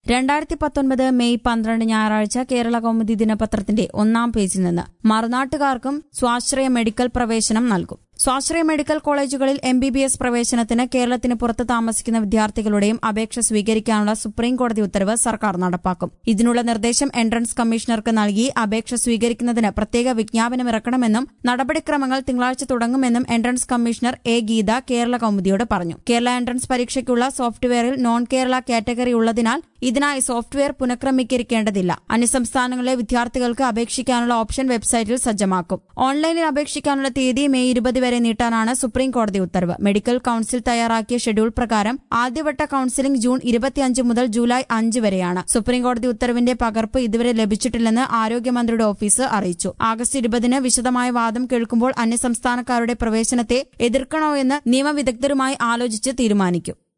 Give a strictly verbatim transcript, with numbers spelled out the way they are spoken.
രണ്ടായിരത്തി പത്തൊൻപത് മെയ് പന്ത്രണ്ട് ഞായറാഴ്ച കേരള കൗമുദി ദിനപത്രത്തിന്റെ ഒന്നാം പേജിൽ നിന്ന് മറുനാട്ടുകാർക്കും സ്വാശ്രയ മെഡിക്കൽ പ്രവേശനം നൽകും. സ്വാശ്രയ മെഡിക്കൽ കോളേജുകളിൽ എം ബി ബി എസ് പ്രവേശനത്തിന് കേരളത്തിന് പുറത്ത് താമസിക്കുന്ന വിദ്യാർത്ഥികളുടെയും അപേക്ഷ സ്വീകരിക്കാനുള്ള സുപ്രീംകോടതി ഉത്തരവ് സർക്കാർ നടപ്പാക്കും. ഇതിനുള്ള നിർദ്ദേശം എൻട്രൻസ് കമ്മീഷണർക്ക് നൽകി അപേക്ഷ സ്വീകരിക്കുന്നതിന് പ്രത്യേക വിജ്ഞാപനമിറക്കണമെന്നും നടപടിക്രമങ്ങൾ തിങ്കളാഴ്ച തുടങ്ങുമെന്നും entrance commissioner A Geetha Kerala കൗമുദിയോട് പറഞ്ഞു. കേരള എൻട്രൻസ് പരീക്ഷയ്ക്കുള്ള സോഫ്റ്റ്വെയറിൽ നോൺ കേരള കാറ്റഗറി ഉള്ളതിനാൽ ഇതിനായി സോഫ്റ്റ്വെയർ പുനഃക്രമീകരിക്കേണ്ടതില്ല. അന്യസംസ്ഥാനങ്ങളിലെ വിദ്യാർത്ഥികൾക്ക് അപേക്ഷിക്കാനുള്ള ഓപ്ഷൻ വെബ്സൈറ്റിൽ സജ്ജമാക്കും. ഓൺലൈനിൽ അപേക്ഷിക്കാനുള്ള തീയതി മെയ് ഇരുപത് വരെ നീട്ടാനാണ് സുപ്രീംകോടതി ഉത്തരവ്. മെഡിക്കൽ കൌൺസിൽ തയ്യാറാക്കിയ ഷെഡ്യൂൾ പ്രകാരം ആദ്യവട്ട കൌൺസിലിംഗ് ജൂൺ ഇരുപത്തിയഞ്ച് മുതൽ ജൂലൈ അഞ്ച് വരെയാണ്. സുപ്രീംകോടതി ഉത്തരവിന്റെ പകർപ്പ് ഇതുവരെ ലഭിച്ചിട്ടില്ലെന്ന് ആരോഗ്യമന്ത്രിയുടെ ഓഫീസ് അറിയിച്ചു. ആഗസ്റ്റ് ഇരുപതിന് വിശദമായ വാദം കേൾക്കുമ്പോൾ അന്യസംസ്ഥാനക്കാരുടെ പ്രവേശനത്തെ എതിർക്കണോ എന്ന് നിയമവിദഗ്ധരുമായി ആലോചിച്ച് തീരുമാനിക്കും.